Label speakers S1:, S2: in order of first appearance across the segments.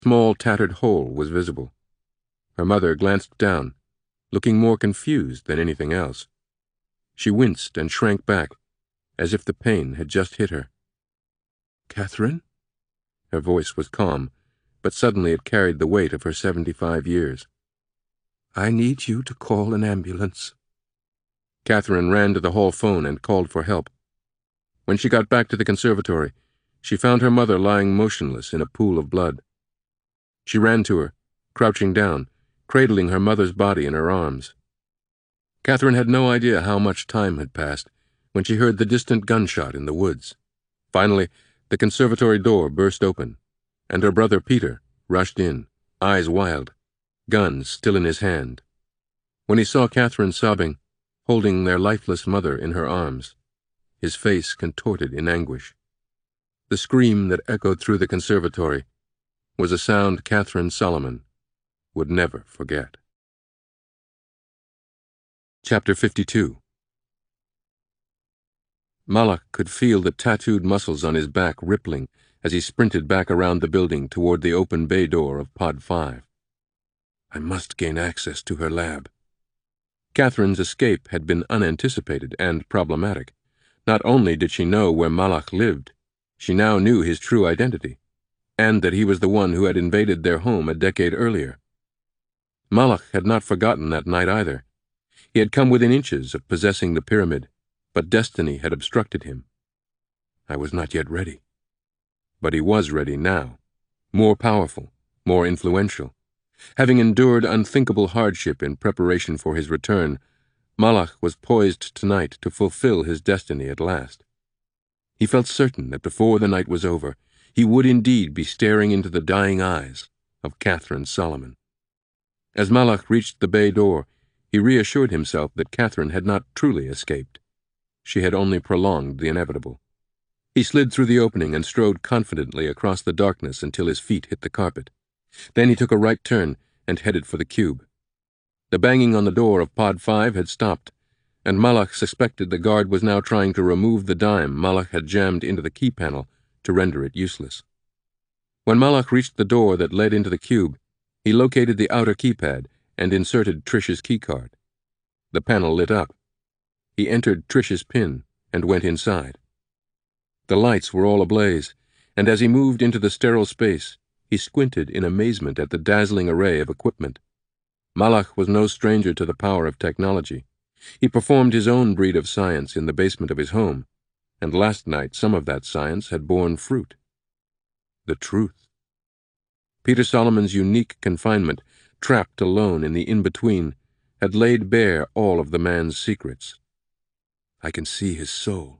S1: small tattered hole was visible. Her mother glanced down, looking more confused than anything else. She winced and shrank back, as if the pain had just hit her. "Catherine?" Her voice was calm, but suddenly it carried the weight of her 75 years. "I need you to call an ambulance." Catherine ran to the hall phone and called for help. When she got back to the conservatory, she found her mother lying motionless in a pool of blood. She ran to her, crouching down, cradling her mother's body in her arms. Catherine had no idea how much time had passed when she heard the distant gunshot in the woods. Finally, the conservatory door burst open, and her brother Peter rushed in, eyes wild, gun still in his hand. When he saw Catherine sobbing, holding their lifeless mother in her arms, his face contorted in anguish. The scream that echoed through the conservatory was a sound Catherine Solomon would never forget. Chapter 52. Malak could feel the tattooed muscles on his back rippling as he sprinted back around the building toward the open bay door of Pod 5. I must gain access to her lab. Catherine's escape had been unanticipated and problematic. Not only did she know where Malak lived, she now knew his true identity, and that he was the one who had invaded their home a decade earlier. Malak had not forgotten that night either. He had come within inches of possessing the pyramid, but destiny had obstructed him. I was not yet ready. But he was ready now, more powerful, more influential. Having endured unthinkable hardship in preparation for his return, Malak was poised tonight to fulfill his destiny at last. He felt certain that before the night was over, he would indeed be staring into the dying eyes of Catherine Solomon. As Malak reached the bay door, he reassured himself that Catherine had not truly escaped. She had only prolonged the inevitable. He slid through the opening and strode confidently across the darkness until his feet hit the carpet. Then he took a right turn and headed for the cube. The banging on the door of Pod 5 had stopped, and Malak suspected the guard was now trying to remove the dime Malak had jammed into the key panel to render it useless. When Malak reached the door that led into the cube, he located the outer keypad and inserted Trish's keycard. The panel lit up. He entered Trish's PIN and went inside. The lights were all ablaze, and as he moved into the sterile space, he squinted in amazement at the dazzling array of equipment. Malak was no stranger to the power of technology. He performed his own breed of science in the basement of his home, and last night some of that science had borne fruit. The truth. Peter Solomon's unique confinement, trapped alone in the in-between, had laid bare all of the man's secrets. I can see his soul.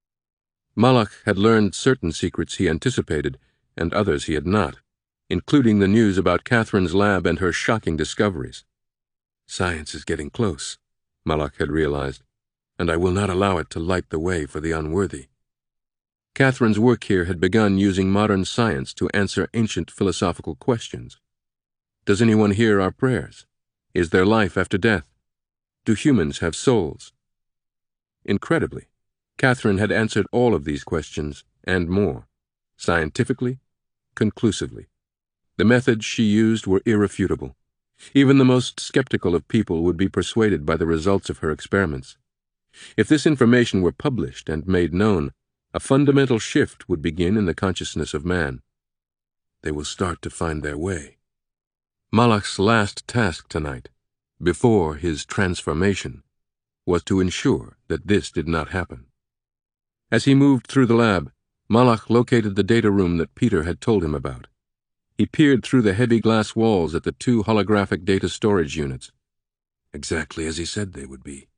S1: Malak had learned certain secrets he anticipated, and others he had not, including the news about Catherine's lab and her shocking discoveries. Science is getting close, Malak had realized, and I will not allow it to light the way for the unworthy. Catherine's work here had begun using modern science to answer ancient philosophical questions. Does anyone hear our prayers? Is there life after death? Do humans have souls? Incredibly, Catherine had answered all of these questions and more, scientifically, conclusively. The methods she used were irrefutable. Even the most skeptical of people would be persuaded by the results of her experiments. If this information were published and made known, a fundamental shift would begin in the consciousness of man. They will start to find their way. Malak's last task tonight, before his transformation, was to ensure that this did not happen. As he moved through the lab, Malak located the data room that Peter had told him about. He peered through the heavy glass walls at the 2 holographic data storage units. Exactly as he said they would be.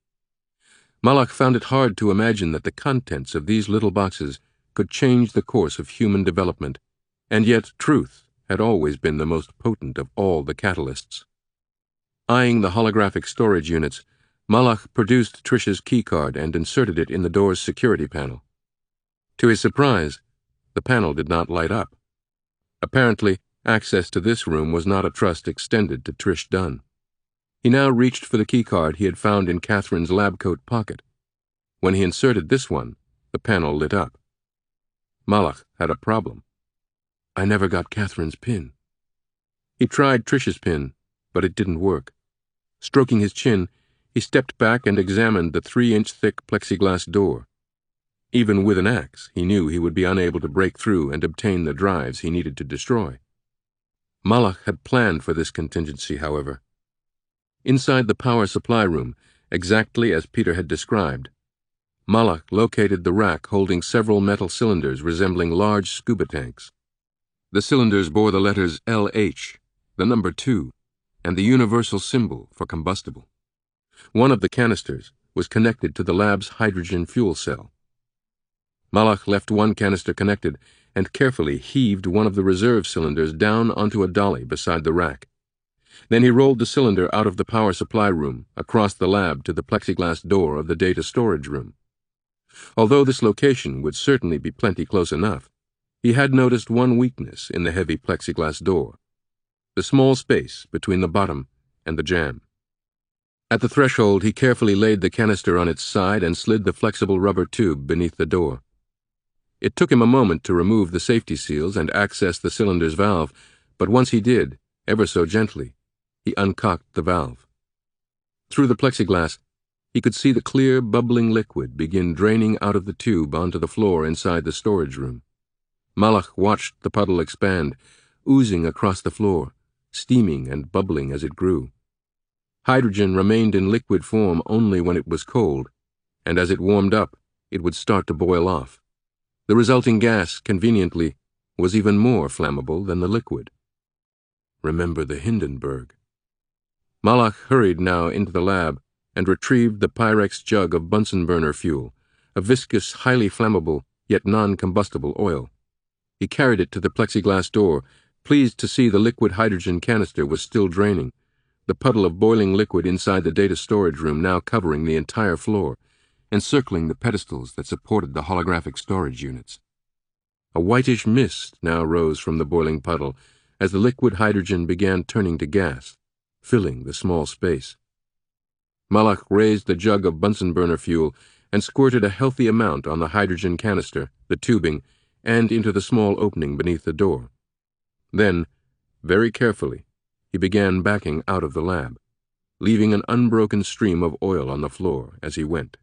S1: Malak found it hard to imagine that the contents of these little boxes could change the course of human development, and yet truth had always been the most potent of all the catalysts. Eyeing the holographic storage units, Malak produced Trish's keycard and inserted it in the door's security panel. To his surprise, the panel did not light up. Apparently, access to this room was not a trust extended to Trish Dunn. He now reached for the keycard he had found in Catherine's lab coat pocket. When he inserted this one, the panel lit up. Malak had a problem. I never got Catherine's PIN. He tried Trish's pin, but it didn't work. Stroking his chin, he stepped back and examined the 3-inch thick plexiglass door. Even with an axe, he knew he would be unable to break through and obtain the drives he needed to destroy. Malach had planned for this contingency, however. Inside the power supply room, exactly as Peter had described, Malach located the rack holding several metal cylinders resembling large scuba tanks. The cylinders bore the letters LH, the number 2, and the universal symbol for combustible. One of the canisters was connected to the lab's hydrogen fuel cell. Malach left one canister connected and carefully heaved one of the reserve cylinders down onto a dolly beside the rack. Then he rolled the cylinder out of the power supply room, across the lab to the plexiglass door of the data storage room. Although this location would certainly be plenty close enough, he had noticed one weakness in the heavy plexiglass door: the small space between the bottom and the jamb. At the threshold, he carefully laid the canister on its side and slid the flexible rubber tube beneath the door. It took him a moment to remove the safety seals and access the cylinder's valve, but once he did, ever so gently, he uncocked the valve. Through the plexiglass, he could see the clear, bubbling liquid begin draining out of the tube onto the floor inside the storage room. Malach watched the puddle expand, oozing across the floor, steaming and bubbling as it grew. Hydrogen remained in liquid form only when it was cold, and as it warmed up, it would start to boil off. The resulting gas, conveniently, was even more flammable than the liquid. Remember the Hindenburg. Malach hurried now into the lab and retrieved the Pyrex jug of Bunsen burner fuel, a viscous, highly flammable, yet non-combustible oil. He carried it to the plexiglass door, pleased to see the liquid hydrogen canister was still draining, the puddle of boiling liquid inside the data storage room now covering the entire floor, encircling the pedestals that supported the holographic storage units. A whitish mist now rose from the boiling puddle as the liquid hydrogen began turning to gas, filling the small space. Malach raised the jug of Bunsen burner fuel and squirted a healthy amount on the hydrogen canister, the tubing, and into the small opening beneath the door. Then, very carefully, he began backing out of the lab, leaving an unbroken stream of oil on the floor as he went.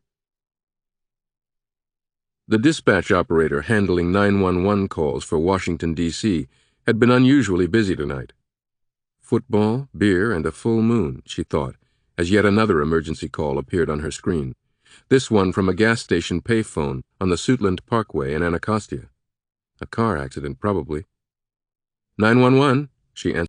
S1: The dispatch operator handling 911 calls for Washington, D.C., had been unusually busy tonight. Football, beer, and a full moon, she thought, as yet another emergency call appeared on her screen, this one from a gas station payphone on the Suitland Parkway in Anacostia. A car accident, probably. 911, she answered.